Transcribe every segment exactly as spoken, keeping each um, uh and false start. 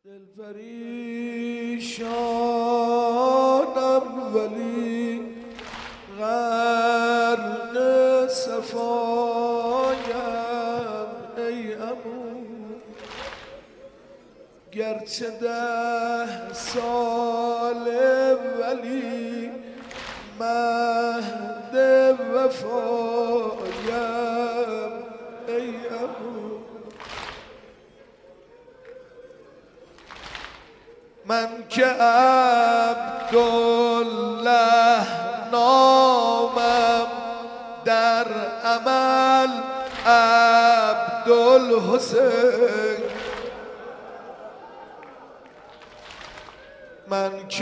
دل پریشانم ولی غرق صفایم ای عمو، گرچه ده ساله ولی مهد وفایم ای عمو. من که عبدالله نامم، در عمل عبدالحسین. من که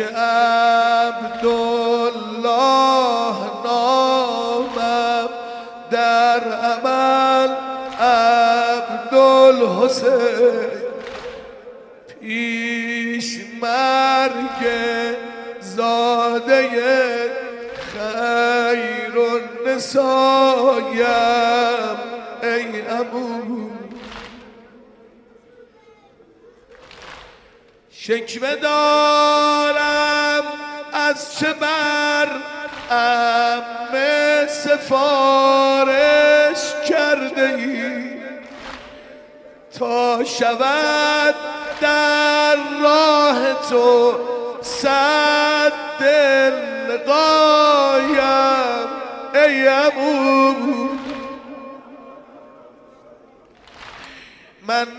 عبدالله نامم، در عمل عبدالحسین. پیش مرگ زاده خیر النسایم ای عمو. شکوه دارم از چه بر عمه سفارش کرده ای، تا شود در راه تو صد دل قایم ای عمو. من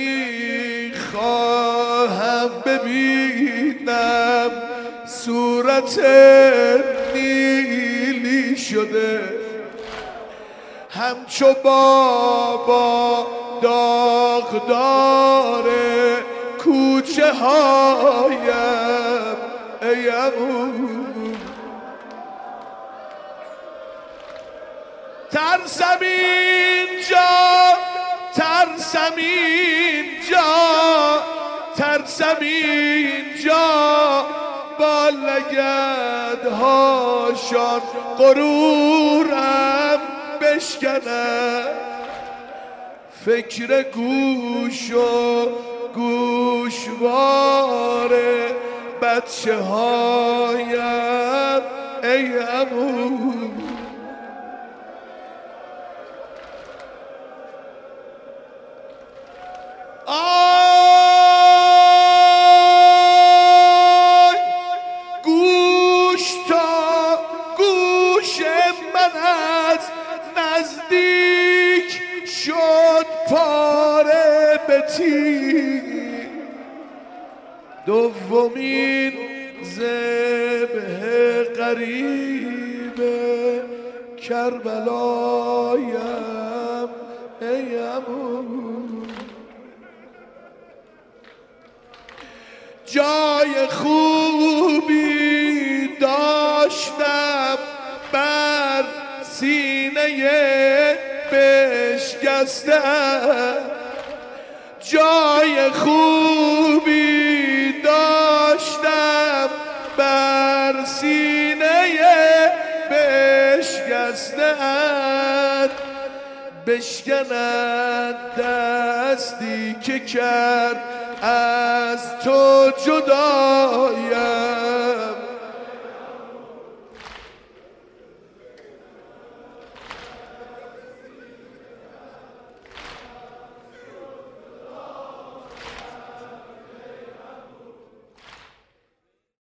نمیخواهم ببینم صورت نیلی شده، همچو بابا داغدار کوچه هایم ای عمو. ترسم اینجا، ترسم اینجا، ترسم اینجا با لگدهاشان غرورم بشکنم. فکر گوش و گوشوار بچه هایم ای عمو. آی گوش تا گوش من از نزدیک شد پاره به تیر، دومین ذبح قریب کربلایم ای عمو. جای خوبی داشتم بر سینه بشکستم، جای خوبی داشتم بر سینه بشکستم. بشکند دستی که کرد از تو جدایم